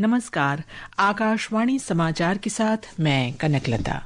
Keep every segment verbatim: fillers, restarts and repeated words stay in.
नमस्कार, आकाशवाणी समाचार के साथ मैं कनकलता।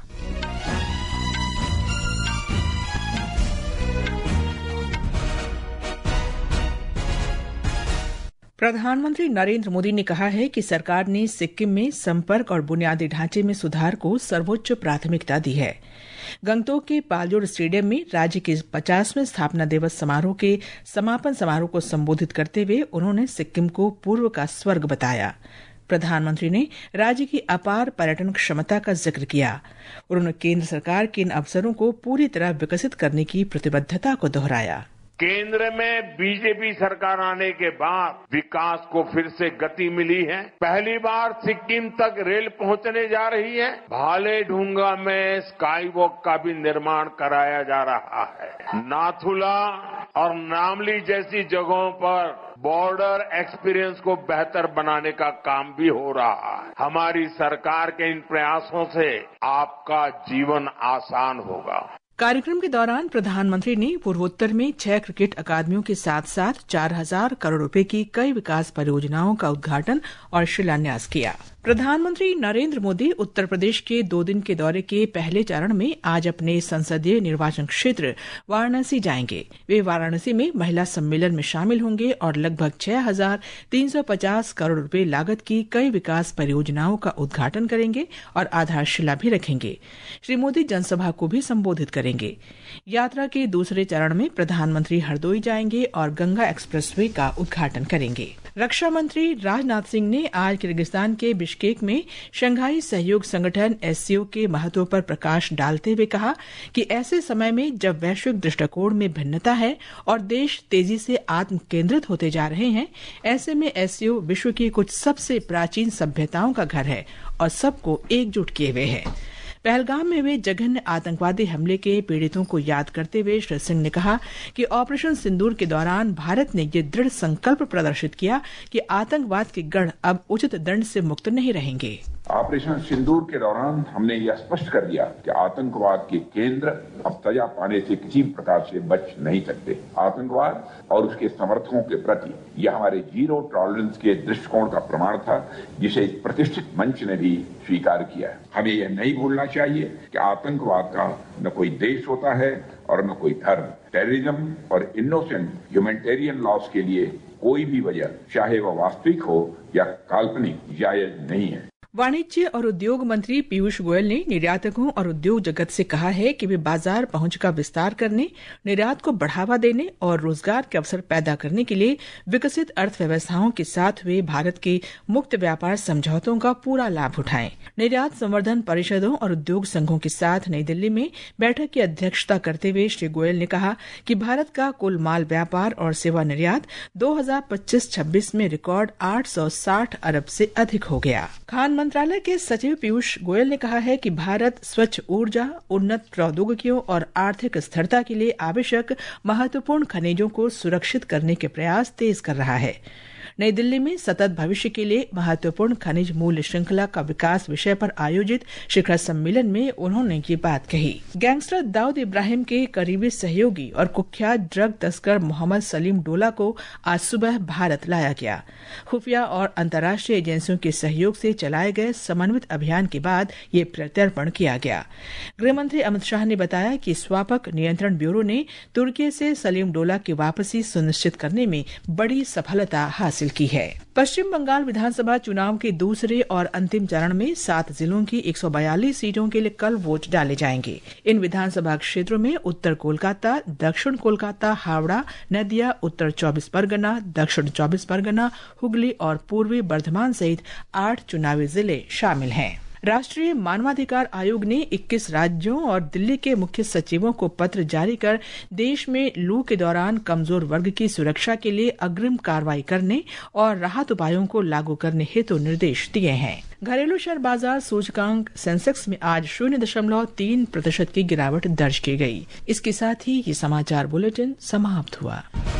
प्रधानमंत्री नरेंद्र मोदी ने कहा है कि सरकार ने सिक्किम में संपर्क और बुनियादी ढांचे में सुधार को सर्वोच्च प्राथमिकता दी है। गंगटोक के पालजोर स्टेडियम में राज्य के पचासवें स्थापना दिवस समारोह के समापन समारोह को संबोधित करते हुए उन्होंने सिक्किम को पूर्व का स्वर्ग बताया। प्रधानमंत्री ने राज्य की अपार पर्यटन क्षमता का जिक्र किया। उन्होंने केंद्र सरकार के इन अवसरों को पूरी तरह विकसित करने की प्रतिबद्धता को दोहराया। केंद्र में बीजेपी सरकार आने के बाद विकास को फिर से गति मिली है। पहली बार सिक्किम तक रेल पहुंचने जा रही है। भालेढूंगा में स्काई वॉक का भी निर्माण कराया जा रहा है। नाथुला और नामली जैसी जगहों पर बॉर्डर एक्सपीरियंस को बेहतर बनाने का काम भी हो रहा है। हमारी सरकार के इन प्रयासों से आपका जीवन आसान होगा। कार्यक्रम के दौरान प्रधानमंत्री ने पूर्वोत्तर में छह क्रिकेट अकादमियों के साथ साथ चार हजार करोड़ रुपए की कई विकास परियोजनाओं का उद्घाटन और शिलान्यास किया। प्रधानमंत्री नरेंद्र मोदी उत्तर प्रदेश के दो दिन के दौरे के पहले चरण में आज अपने संसदीय निर्वाचन क्षेत्र वाराणसी जाएंगे। वे वाराणसी में महिला सम्मेलन में शामिल होंगे और लगभग छह हजार तीन सौ पचास करोड़ रुपए लागत की कई विकास परियोजनाओं का उद्घाटन करेंगे और आधारशिला भी रखेंगे। श्री मोदी जनसभा को भी संबोधित करेंगे। यात्रा के दूसरे चरण में प्रधानमंत्री हरदोई जाएंगे और गंगा एक्सप्रेसवे का उद्घाटन करेंगे। रक्षा मंत्री राजनाथ सिंह ने आज किर्गिस्तान के बिश्केक में शंघाई सहयोग संगठन एससीओ के महत्व पर प्रकाश डालते हुए कहा कि ऐसे समय में जब वैश्विक दृष्टिकोण में भिन्नता है और देश तेजी से आत्म केंद्रित होते जा रहे हैं, ऐसे में एससीओ विश्व की कुछ सबसे प्राचीन सभ्यताओं का घर है और सबको एकजुट किए हुए है। पहलगाम में हुए जघन्य आतंकवादी हमले के पीड़ितों को याद करते हुए श्री सिंह ने कहा कि ऑपरेशन सिंदूर के दौरान भारत ने ये दृढ़ संकल्प प्रदर्शित किया कि आतंकवाद के गढ़ अब उचित दंड से मुक्त नहीं रहेंगे। ऑपरेशन सिंदूर के दौरान हमने यह स्पष्ट कर दिया कि आतंकवाद के केंद्र अब सजा पाने से किसी प्रकार से बच नहीं सकते। आतंकवाद और उसके समर्थकों के प्रति यह हमारे जीरो टॉलरेंस के दृष्टिकोण का प्रमाण था, जिसे इस प्रतिष्ठित मंच ने भी स्वीकार किया है। हमें यह नहीं भूलना चाहिए कि आतंकवाद का न कोई देश होता है और न कोई धर्म। टेररिज्म और इनोसेंट ह्यूमैनिटेरियन लॉस के लिए कोई भी वजह, चाहे वह वास्तविक हो या काल्पनिक, जायज नहीं है। वाणिज्य और उद्योग मंत्री पीयूष गोयल ने निर्यातकों और उद्योग जगत से कहा है कि वे बाजार पहुंच का विस्तार करने, निर्यात को बढ़ावा देने और रोजगार के अवसर पैदा करने के लिए विकसित अर्थव्यवस्थाओं के साथ हुए भारत के मुक्त व्यापार समझौतों का पूरा लाभ उठाएं। निर्यात संवर्धन परिषदों और उद्योग संघों के साथ नई दिल्ली में बैठक की अध्यक्षता करते हुए श्री गोयल ने कहा कि भारत का कुल माल व्यापार और सेवा निर्यात दो हजार पच्चीस छब्बीस में रिकॉर्ड आठ सौ साठ अरब से अधिक हो गया। खान मंत्रालय के सचिव पीयूष गोयल ने कहा है कि भारत स्वच्छ ऊर्जा, उन्नत प्रौद्योगिकियों और आर्थिक स्थिरता के लिए आवश्यक महत्वपूर्ण खनिजों को सुरक्षित करने के प्रयास तेज कर रहा है। नई दिल्ली में सतत भविष्य के लिए महत्वपूर्ण खनिज मूल्य श्रृंखला का विकास विषय पर आयोजित शिखर सम्मेलन में उन्होंने ये बात कही। गैंगस्टर दाऊद इब्राहिम के करीबी सहयोगी और कुख्यात ड्रग तस्कर मोहम्मद सलीम डोला को आज सुबह भारत लाया गया। खुफिया और अंतर्राष्ट्रीय एजेंसियों के सहयोग से चलाए गए समन्वित अभियान के बाद ये प्रत्यर्पण किया गया। गृहमंत्री अमित शाह ने बताया कि स्वापक नियंत्रण ब्यूरो ने तुर्की से सलीम डोला की वापसी सुनिश्चित करने में बड़ी सफलता हासिल की है। पश्चिम बंगाल विधानसभा चुनाव के दूसरे और अंतिम चरण में सात जिलों की एक सौ बयालीस सीटों के लिए कल वोट डाले जाएंगे। इन विधानसभा क्षेत्रों में उत्तर कोलकाता, दक्षिण कोलकाता, हावड़ा, नदिया, उत्तर चौबीस परगना, दक्षिण चौबीस परगना, हुगली और पूर्वी बर्धमान सहित आठ चुनावी जिले शामिल हैं। राष्ट्रीय मानवाधिकार आयोग ने इक्कीस राज्यों और दिल्ली के मुख्य सचिवों को पत्र जारी कर देश में लू के दौरान कमजोर वर्ग की सुरक्षा के लिए अग्रिम कार्रवाई करने और राहत उपायों को लागू करने हेतु निर्देश दिए हैं। घरेलू शेयर बाजार सूचकांक सेंसेक्स में आज शून्य दशमलव तीन प्रतिशत की गिरावट दर्ज की गई। इसके साथ ही ये समाचार बुलेटिन समाप्त हुआ।